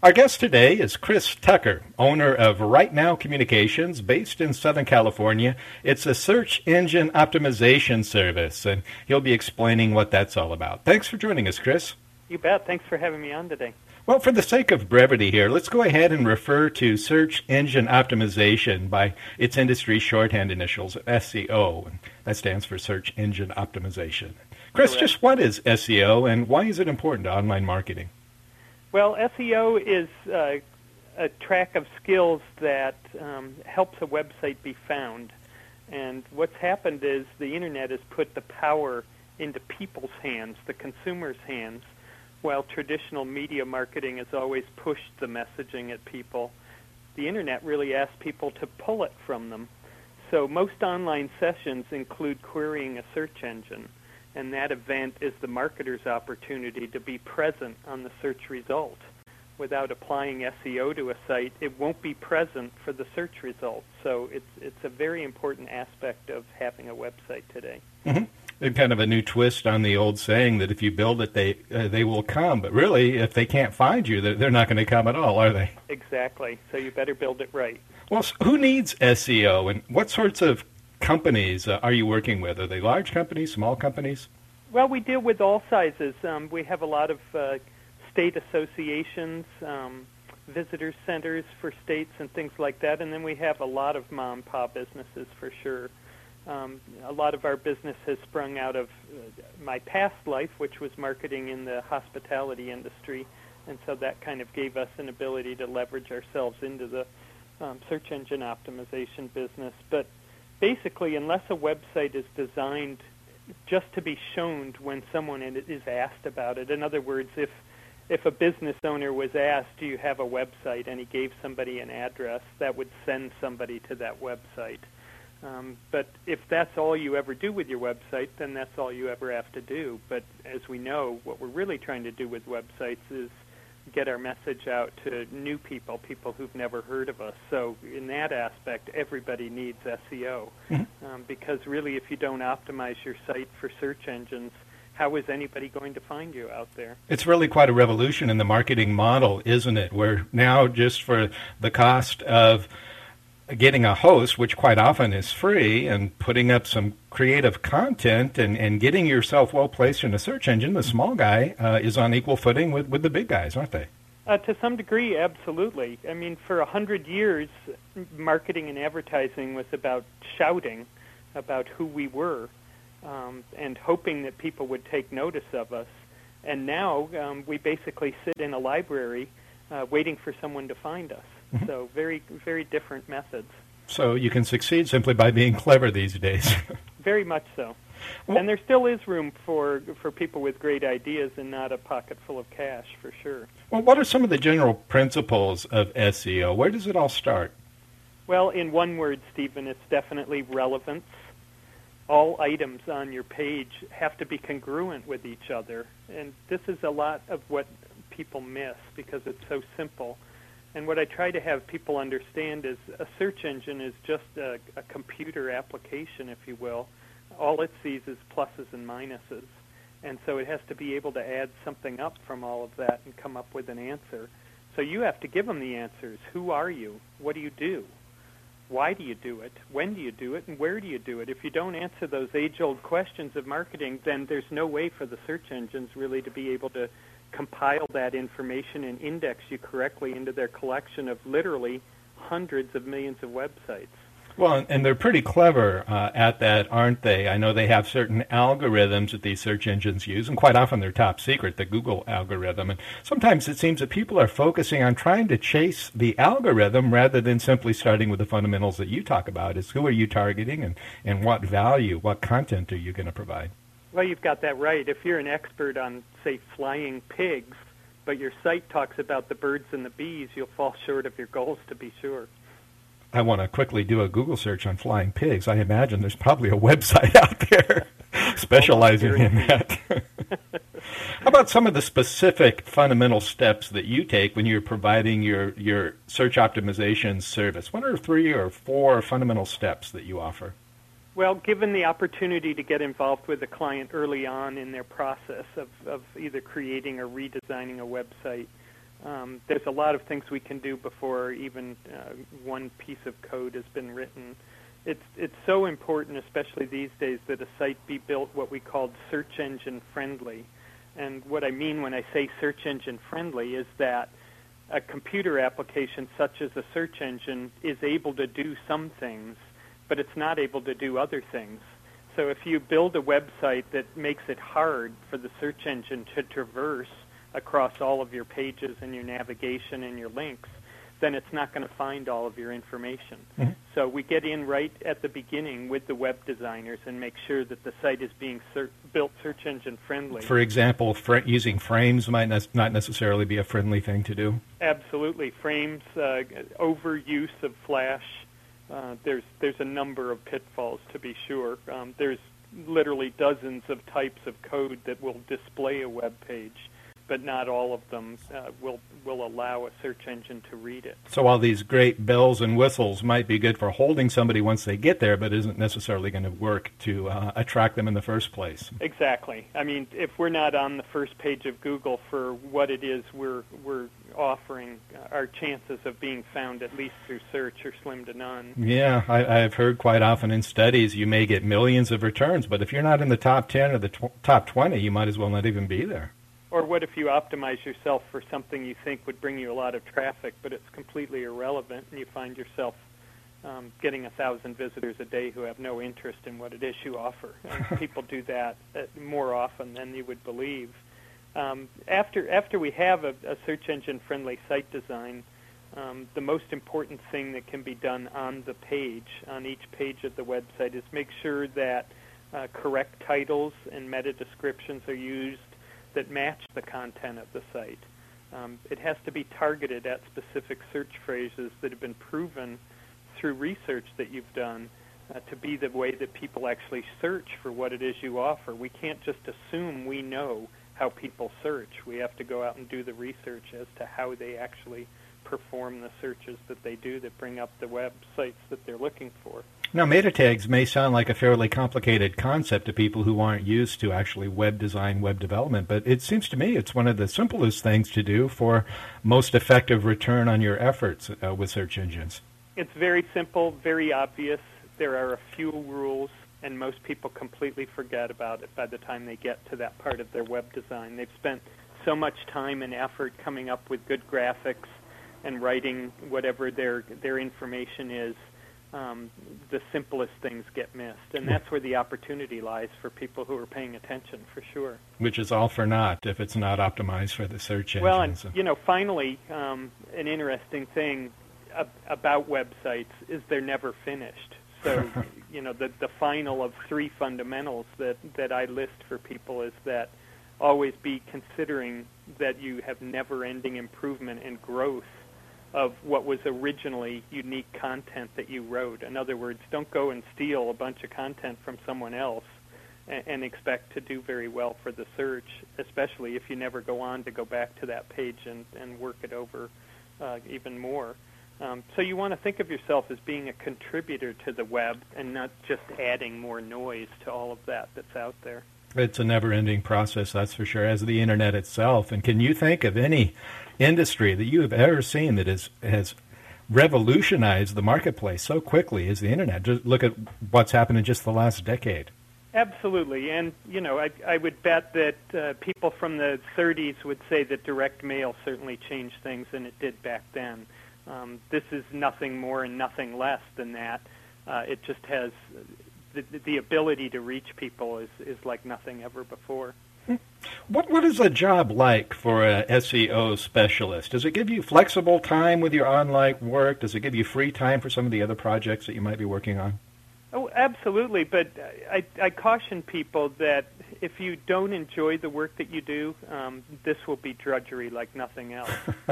Our guest today is Chris Tucker, owner of Right Now Communications, based in Southern California. It's a search engine optimization service, and he'll be explaining what that's all about. Thanks for joining us, Chris. You bet. Thanks for having me on today. Well, for the sake of brevity here, let's go ahead and refer to search engine optimization by its industry shorthand initials, SEO. And that stands for search engine optimization. Chris, Correct. Just what is SEO, and why is it important to online marketing? Well, SEO is a track of skills that helps a website be found. And what's happened is the Internet has put the power into people's hands, the consumer's hands, while traditional media marketing has always pushed the messaging at people. The Internet really asks people to pull it from them. So most online sessions include querying a search engine, and that event is the marketer's opportunity to be present on the search result. Without applying SEO to a site, it won't be present for the search result. So it's a very important aspect of having a website today. Mm-hmm. And kind of a new twist on the old saying that if you build it, they will come. But really, if they can't find you, they're not going to come at all, are they? Exactly. So you better build it right. Well, who needs SEO, and what sorts of companies are you working with? Are they large companies, small companies? Well, we deal with all sizes. We have a lot of state associations, visitor centers for states and things like that, and then we have a lot of mom-and-pop businesses for sure. A lot of our business has sprung out of my past life, which was marketing in the hospitality industry, and so that kind of gave us an ability to leverage ourselves into the search engine optimization business. But basically, unless a website is designed just to be shown when someone is asked about it, in other words, if a business owner was asked, do you have a website, and he gave somebody an address, that would send somebody to that website. But if that's all you ever do with your website, then that's all you ever have to do. But as we know, what we're really trying to do with websites is get our message out to new people who've never heard of us. So in that aspect, everybody needs SEO. Mm-hmm. Because really, if you don't optimize your site for search engines, how is anybody going to find you out there? It's really quite a revolution in the marketing model, isn't it? Where now just for the cost of getting a host, which quite often is free, and putting up some creative content and getting yourself well placed in a search engine, the small guy is on equal footing with the big guys, aren't they? To some degree, absolutely. I mean, for 100 years, marketing and advertising was about shouting about who we were and hoping that people would take notice of us. And now we basically sit in a library waiting for someone to find us. Mm-hmm. So very, very different methods. So you can succeed simply by being clever these days. Very much so. Well, and there still is room for people with great ideas and not a pocket full of cash, for sure. Well, what are some of the general principles of SEO? Where does it all start? Well, in one word, Stephen, it's definitely relevance. All items on your page have to be congruent with each other. And this is a lot of what people miss because it's so simple. And what I try to have people understand is a search engine is just a computer application, if you will. All it sees is pluses and minuses. And so it has to be able to add something up from all of that and come up with an answer. So you have to give them the answers. Who are you? What do you do? Why do you do it? When do you do it? And where do you do it? If you don't answer those age-old questions of marketing, then there's no way for the search engines really to be able to compile that information and index you correctly into their collection of literally hundreds of millions of websites. Well, and they're pretty clever at that, aren't they? I know they have certain algorithms that these search engines use, and quite often they're top secret, the Google algorithm. And sometimes it seems that people are focusing on trying to chase the algorithm rather than simply starting with the fundamentals that you talk about. Is who are you targeting and what value, what content are you going to provide? Well, you've got that right. If you're an expert on, say, flying pigs, but your site talks about the birds and the bees, you'll fall short of your goals, to be sure. I want to quickly do a Google search on flying pigs. I imagine there's probably a website out there specializing in that. How about some of the specific fundamental steps that you take when you're providing your search optimization service? What are 3 or 4 fundamental steps that you offer? Well, given the opportunity to get involved with the client early on in their process of either creating or redesigning a website, There's a lot of things we can do before even one piece of code has been written. It's so important, especially these days, that a site be built what we call search engine friendly. And what I mean when I say search engine friendly is that a computer application such as a search engine is able to do some things, but it's not able to do other things. So if you build a website that makes it hard for the search engine to traverse across all of your pages and your navigation and your links, then it's not going to find all of your information. Mm-hmm. So we get in right at the beginning with the web designers and make sure that the site is being built search engine friendly. For example, using frames might not necessarily be a friendly thing to do. Absolutely. Frames, overuse of Flash, there's a number of pitfalls, to be sure. There's literally dozens of types of code that will display a web page, but not all of them will allow a search engine to read it. So while these great bells and whistles might be good for holding somebody once they get there, but isn't necessarily going to work to attract them in the first place. Exactly. I mean, if we're not on the first page of Google for what it is we're offering, our chances of being found, at least through search, are slim to none. Yeah, I've heard quite often in studies you may get millions of returns, but if you're not in the top 10 or the top 20, you might as well not even be there. Or what if you optimize yourself for something you think would bring you a lot of traffic, but it's completely irrelevant, and you find yourself getting 1,000 visitors a day who have no interest in what it is you offer. And people do that more often than you would believe. After we have a search engine-friendly site design, the most important thing that can be done on the page, on each page of the website, is make sure that correct titles and meta descriptions are used that match the content of the site. It has to be targeted at specific search phrases that have been proven through research that you've done to be the way that people actually search for what it is you offer. We can't just assume we know how people search. We have to go out and do the research as to how they actually perform the searches that they do that bring up the websites that they're looking for. Now, meta tags may sound like a fairly complicated concept to people who aren't used to actually web design, web development, but it seems to me it's one of the simplest things to do for most effective return on your efforts with search engines. It's very simple, very obvious. There are a few rules, and most people completely forget about it by the time they get to that part of their web design. They've spent so much time and effort coming up with good graphics and writing whatever their information is. The simplest things get missed, and that's where the opportunity lies for people who are paying attention, for sure. Which is all for naught if it's not optimized for the search engine. Well, and finally, an interesting thing about websites is they're never finished. So, the final of three fundamentals that I list for people is that always be considering that you have never-ending improvement and growth of what was originally unique content that you wrote. In other words, don't go and steal a bunch of content from someone else and expect to do very well for the search, especially if you never go on to go back to that page and work it over even more. So you want to think of yourself as being a contributor to the web and not just adding more noise to all of that's out there. It's a never-ending process, that's for sure, as the Internet itself. And can you think of any industry that you have ever seen that has revolutionized the marketplace so quickly as the Internet? Just look at what's happened in just the last decade. Absolutely. And, I would bet that people from the 30s would say that direct mail certainly changed things, and it did back then. This is nothing more and nothing less than that. It just has the ability to reach people is like nothing ever before. What is a job like for a SEO specialist? Does it give you flexible time with your online work? Does it give you free time for some of the other projects that you might be working on? Oh, absolutely. But I caution people that if you don't enjoy the work that you do, this will be drudgery like nothing else.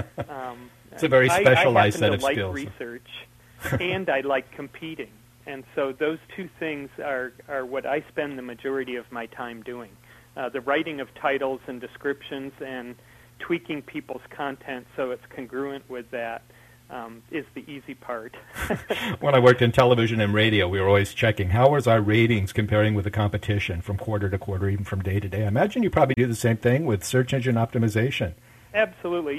It's a very specialized set of skills. I happen to like research, and I like competing. And so those two things are what I spend the majority of my time doing. The writing of titles and descriptions and tweaking people's content so it's congruent with that is the easy part. When I worked in television and radio, we were always checking how was our ratings comparing with the competition from quarter to quarter, even from day to day. I imagine you probably do the same thing with search engine optimization. Absolutely.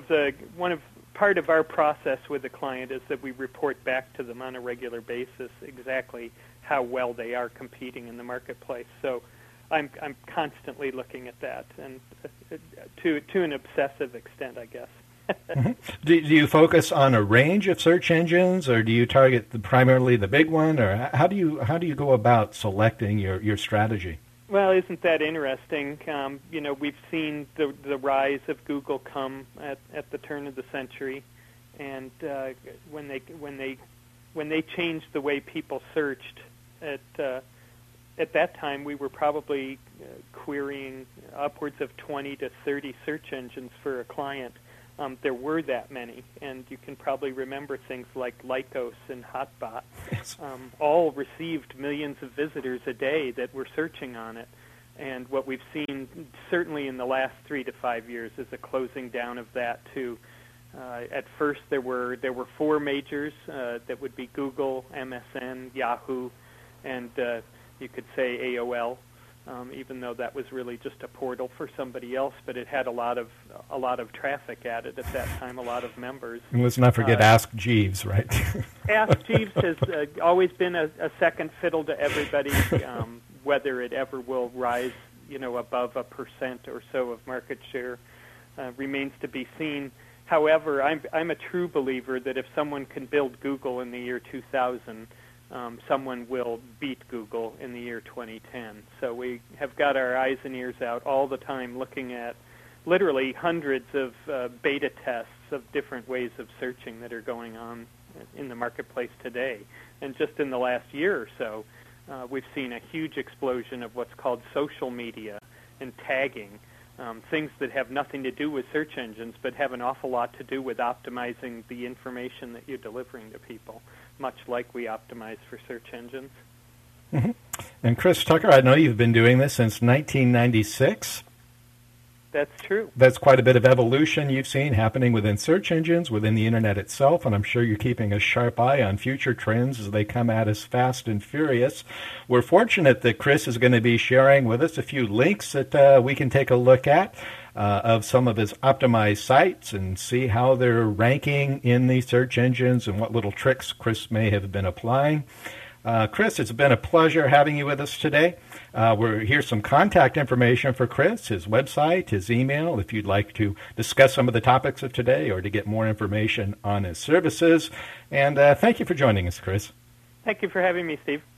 Part of our process with the client is that we report back to them on a regular basis exactly how well they are competing in the marketplace. So I'm constantly looking at that, and to an obsessive extent, I guess. Mm-hmm. Do you focus on a range of search engines, or do you target primarily the big one, or how do you go about selecting your strategy? Well, isn't that interesting? We've seen the rise of Google come at the turn of the century, and when they changed the way people searched at that time, we were probably querying upwards of 20 to 30 search engines for a client. There were that many, and you can probably remember things like Lycos and Hotbot. Yes. All received millions of visitors a day that were searching on it. And what we've seen, certainly in the last 3 to 5 years, is a closing down of that too. At first, there were 4 majors that would be Google, MSN, Yahoo, and you could say AOL. Even though that was really just a portal for somebody else, but it had a lot of traffic at it at that time, a lot of members. And let's not forget Ask Jeeves, right? Ask Jeeves has always been a second fiddle to everybody. Whether it ever will rise, above 1% or so of market share remains to be seen. However, I'm a true believer that if someone can build Google in the year 2000, someone will beat Google in the year 2010. So we have got our eyes and ears out all the time looking at literally hundreds of beta tests of different ways of searching that are going on in the marketplace today. And just in the last year or so, we've seen a huge explosion of what's called social media and tagging, things that have nothing to do with search engines but have an awful lot to do with optimizing the information that you're delivering to people, much like we optimize for search engines. Mm-hmm. And Chris Tucker, I know you've been doing this since 1996. That's true. That's quite a bit of evolution you've seen happening within search engines, within the Internet itself, and I'm sure you're keeping a sharp eye on future trends as they come at us fast and furious. We're fortunate that Chris is going to be sharing with us a few links that we can take a look at of some of his optimized sites and see how they're ranking in the search engines and what little tricks Chris may have been applying. Chris, it's been a pleasure having you with us today. Here's some contact information for Chris, his website, his email, if you'd like to discuss some of the topics of today or to get more information on his services. And thank you for joining us, Chris. Thank you for having me, Steve.